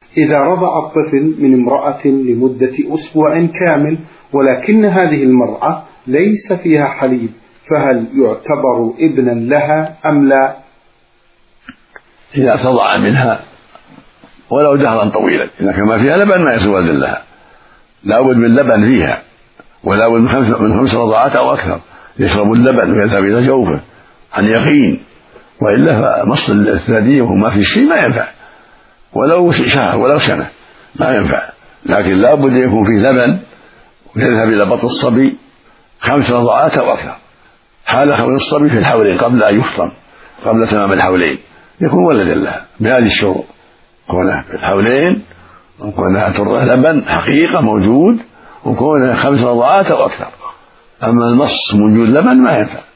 إذا رضع الطفل من امرأة لمدة أسبوع كامل ولكن هذه المرأة ليس فيها حليب، فهل يعتبر ابنا لها أم لا؟ إذا ارتضع منها ولو دهرا طويلا، إذا كان ما فيها لبن ما يصير ولدا لها، لا بد من لبن فيها، ولا بد من 5 رضعات أو أكثر، يشرب اللبن ويذهب إلى جوفه عن يقين، وإلا فمص الثدي وهو ما في شيء ما ينفع، ولو شهر ولو سنة ما ينفع، لكن لا بد أن يكون فيه لبن ويذهب إلى بطن الصبي 5 رضعات أو أكثر. حال خمس الصبي في الحولين قبل أن يفطم، قبل تمام الحولين يكون ولدا لها بهذه الشروط: كونه في الحولين، وكونها ترضع لبن حقيقة موجود، وكونها 5 رضعات أو أكثر. أما المص موجود لبن ما ينفع.